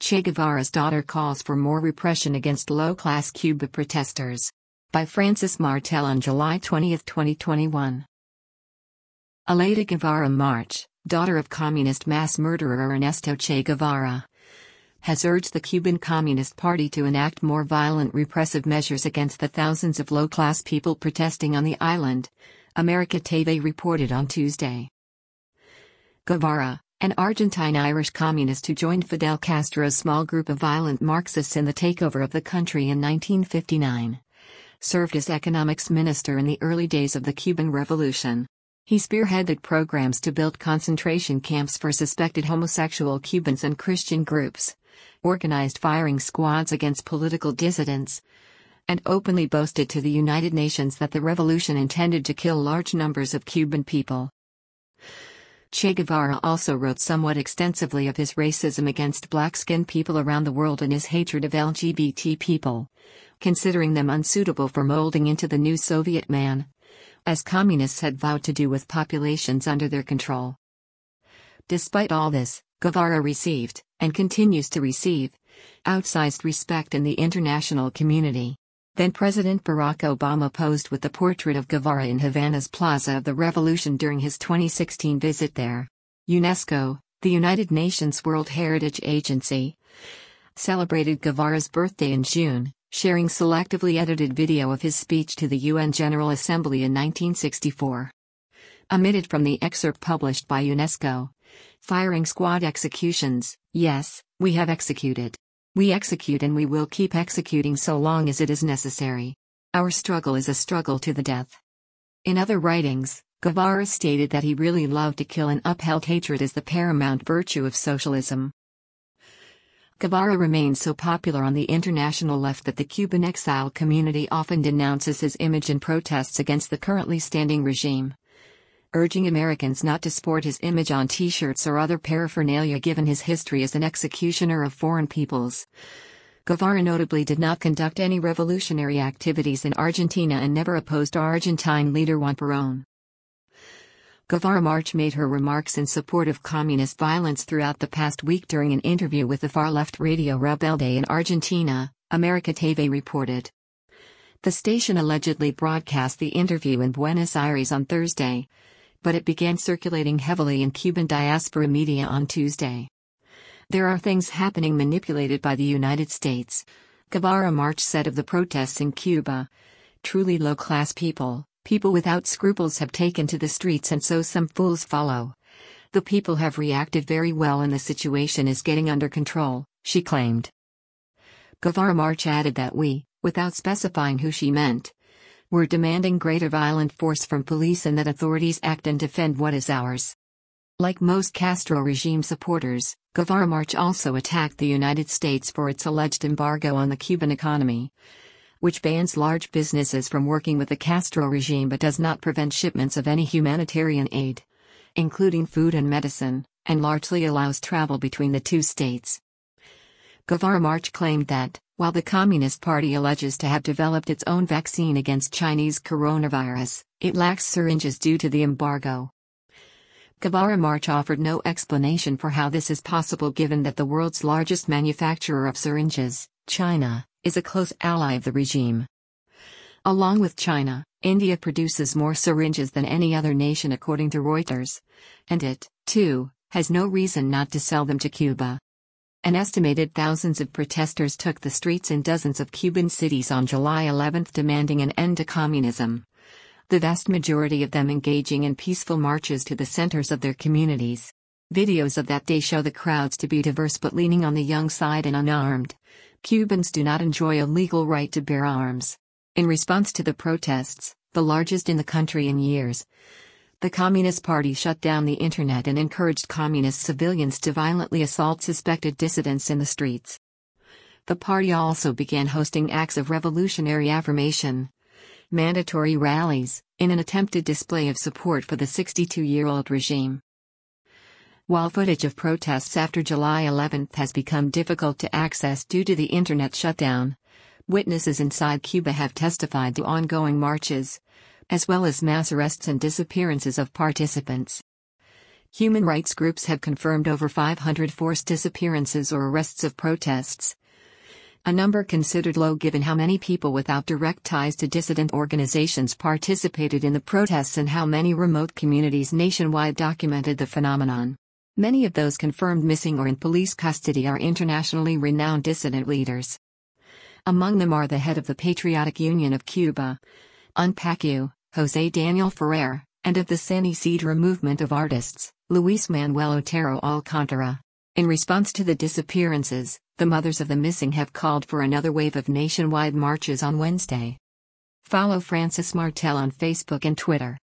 Che Guevara's daughter calls for more repression against low-class Cuba protesters. By Francis Martel on July 20, 2021. Aleta Guevara March, daughter of communist mass murderer Ernesto Che Guevara, has urged the Cuban Communist Party to enact more violent repressive measures against the thousands of low-class people protesting on the island, America TV reported on Tuesday. Guevara, an Argentine-Irish communist who joined Fidel Castro's small group of violent Marxists in the takeover of the country in 1959, served as economics minister in the early days of the Cuban Revolution. He spearheaded programs to build concentration camps for suspected homosexual Cubans and Christian groups, organized firing squads against political dissidents, and openly boasted to the United Nations that the revolution intended to kill large numbers of Cuban people. Che Guevara also wrote somewhat extensively of his racism against black-skinned people around the world and his hatred of LGBT people, considering them unsuitable for molding into the new Soviet man, as communists had vowed to do with populations under their control. Despite all this, Guevara received, and continues to receive, outsized respect in the international community. Then-President Barack Obama posed with the portrait of Guevara in Havana's Plaza of the Revolution during his 2016 visit there. UNESCO, the United Nations World Heritage Agency, celebrated Guevara's birthday in June, sharing selectively edited video of his speech to the UN General Assembly in 1964. Omitted from the excerpt published by UNESCO. Firing squad executions. Yes, we have executed. We execute and we will keep executing so long as it is necessary. Our struggle is a struggle to the death. In other writings, Guevara stated that he really loved to kill and upheld hatred as the paramount virtue of socialism. Guevara remains so popular on the international left that the Cuban exile community often denounces his image in protests against the currently standing regime, urging Americans not to sport his image on t-shirts or other paraphernalia given his history as an executioner of foreign peoples. Guevara notably did not conduct any revolutionary activities in Argentina and never opposed Argentine leader Juan Perón. Guevara March made her remarks in support of communist violence throughout the past week during an interview with the far-left radio Rebelde in Argentina, America TV reported. The station allegedly broadcast the interview in Buenos Aires on Thursday, but it began circulating heavily in Cuban diaspora media on Tuesday. There are things happening manipulated by the United States, Guevara March said of the protests in Cuba. Truly low-class people, people without scruples have taken to the streets and so some fools follow. The people have reacted very well and the situation is getting under control, she claimed. Guevara March added that we, without specifying who she meant, were demanding greater violent force from police and that authorities act and defend what is ours. Like most Castro regime supporters, Guevara March also attacked the United States for its alleged embargo on the Cuban economy, which bans large businesses from working with the Castro regime but does not prevent shipments of any humanitarian aid, including food and medicine, and largely allows travel between the two states. Guevara March claimed that, while the Communist Party alleges to have developed its own vaccine against Chinese coronavirus, it lacks syringes due to the embargo. Guevara March offered no explanation for how this is possible given that the world's largest manufacturer of syringes, China, is a close ally of the regime. Along with China, India produces more syringes than any other nation according to Reuters, and it, too, has no reason not to sell them to Cuba. An estimated thousands of protesters took the streets in dozens of Cuban cities on July 11 demanding an end to communism, the vast majority of them engaging in peaceful marches to the centers of their communities. Videos of that day show the crowds to be diverse but leaning on the young side and unarmed. Cubans do not enjoy a legal right to bear arms. In response to the protests, the largest in the country in years, the Communist Party shut down the internet and encouraged communist civilians to violently assault suspected dissidents in the streets. The party also began hosting acts of revolutionary affirmation, mandatory rallies, in an attempted display of support for the 62-year-old regime. While footage of protests after July 11 has become difficult to access due to the internet shutdown, witnesses inside Cuba have testified to ongoing marches, as well as mass arrests and disappearances of participants. Human rights groups have confirmed over 500 forced disappearances or arrests of protests, a number considered low given how many people without direct ties to dissident organizations participated in the protests and how many remote communities nationwide documented the phenomenon. Many of those confirmed missing or in police custody are internationally renowned dissident leaders. Among them are the head of the Patriotic Union of Cuba, UNPACU, José Daniel Ferrer, and of the San Isidro Movement of Artists, Luis Manuel Otero Alcántara. In response to the disappearances, the mothers of the missing have called for another wave of nationwide marches on Wednesday. Follow Francis Martel on Facebook and Twitter.